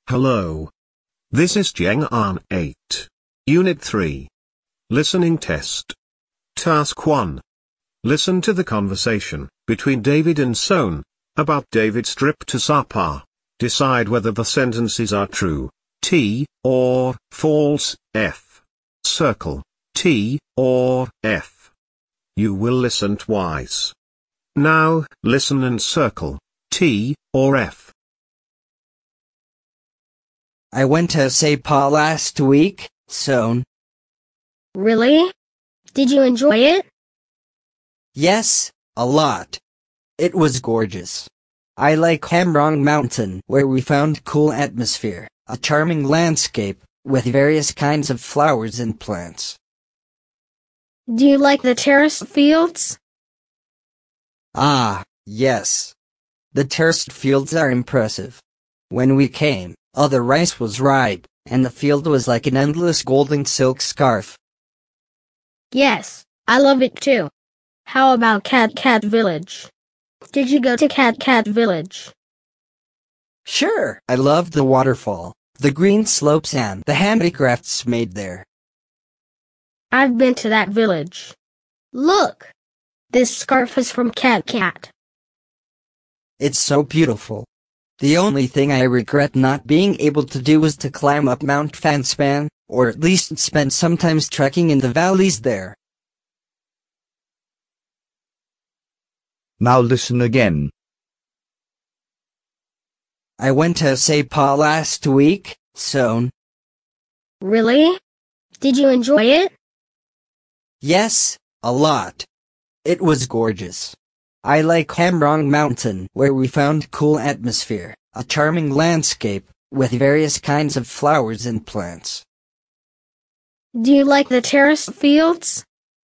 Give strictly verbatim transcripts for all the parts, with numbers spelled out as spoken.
Hello. This is Chang'an eight. Unit three. Listening test. Task one. Listen to the conversation between David and Son about David's trip to Sapa. Decide whether the sentences are true, T, or false, F. Circle T or F. You will listen twice. Now, listen and circle T or F. I went to Sapa last week, Son. Really? Did you enjoy it? Yes, a lot. It was gorgeous. I like Hamrong Mountain, where we found cool atmosphere, a charming landscape, with various kinds of flowers and plants. Do you like the terraced fields? Ah, yes. The terraced fields are impressive. When we came, all the rice was ripe, and the field was like an endless golden silk scarf. Yes, I love it too. How about Cat Cat Village? Did you go to Cat Cat Village? Sure, I loved the waterfall, the green slopes and the handicrafts made there. I've been to that village. Look! This scarf is from Cat Cat. It's so beautiful. The only thing I regret not being able to do was to climb up Mount Fanspan, or at least spend some time trekking in the valleys there. Now listen again. I went to Sapa last week, Son. Really? Did you enjoy it? Yes, a lot. It was gorgeous. I like Hamrong Mountain, where we found cool atmosphere, a charming landscape, with various kinds of flowers and plants. Do you like the terraced fields?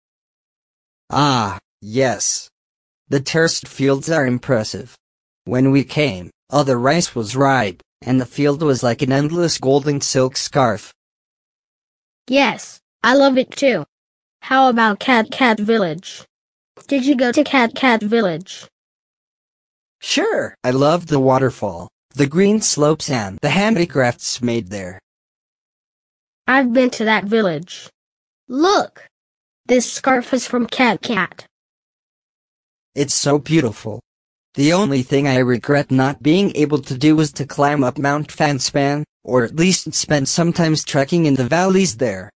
Ah, yes. The terraced fields are impressive. When we came, all the rice was ripe, and the field was like an endless golden silk scarf. Yes, I love it too. How about Cat Cat Village? Did you go to Cat Cat Village? Sure, I loved the waterfall, the green slopes and the handicrafts made there. I've been to that village. Look! This scarf is from Cat Cat. It's so beautiful. The only thing I regret not being able to do was to climb up Mount Fanspan, or at least spend some time trekking in the valleys there.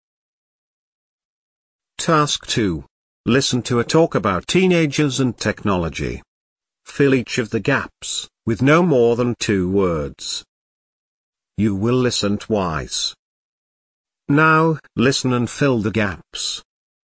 Task two. Listen to a talk about teenagers and technology. Fill each of the gaps with no more than two words. You will listen twice. Now, listen and fill the gaps.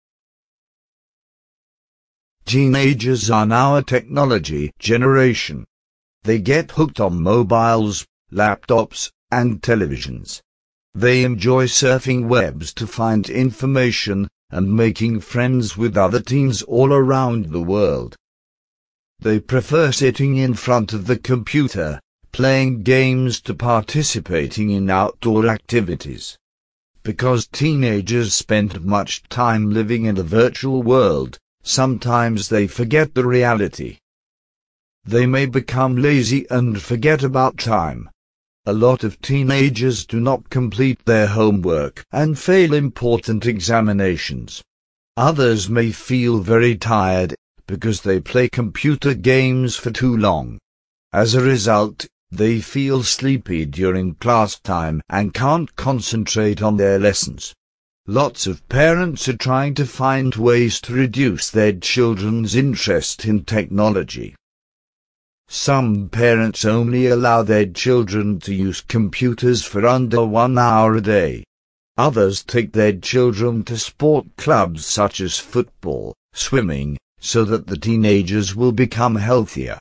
Teenagers are now a technology generation. They get hooked on mobiles, laptops, and televisions. They enjoy surfing webs to find information and making friends with other teens all around the world. They prefer sitting in front of the computer, playing games to participating in outdoor activities. Because teenagers spend much time living in a virtual world, sometimes they forget the reality. They may become lazy and forget about time. A lot of teenagers do not complete their homework and fail important examinations. Others may feel very tired because they play computer games for too long. As a result, they feel sleepy during class time and can't concentrate on their lessons. Lots of parents are trying to find ways to reduce their children's interest in technology. Some parents only allow their children to use computers for under one hour a day. Others take their children to sport clubs such as football, swimming, so that the teenagers will become healthier.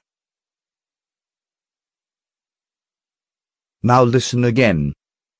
Now listen again.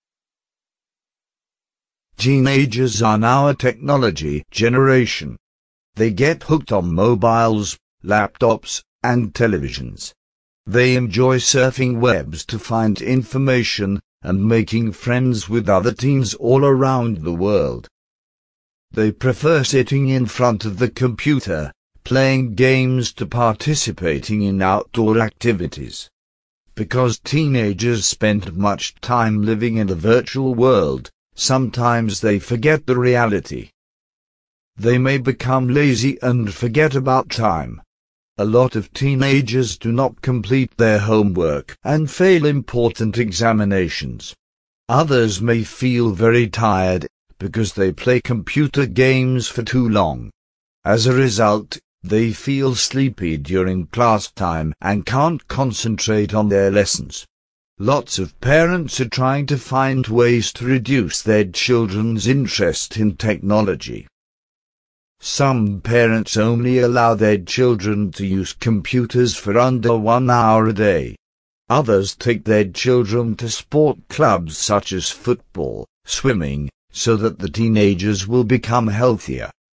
Teenagers are now a technology generation. They get hooked on mobiles, laptops, and televisions. They enjoy surfing webs to find information and making friends with other teens all around the world. They prefer sitting in front of the computer, playing games to participating in outdoor activities. Because teenagers spend much time living in a virtual world, sometimes they forget the reality. They may become lazy and forget about time. A lot of teenagers do not complete their homework and fail important examinations. Others may feel very tired because they play computer games for too long. As a result, they feel sleepy during class time and can't concentrate on their lessons. Lots of parents are trying to find ways to reduce their children's interest in technology. Some parents only allow their children to use computers for under one hour a day. Others take their children to sport clubs such as football, swimming, so that the teenagers will become healthier.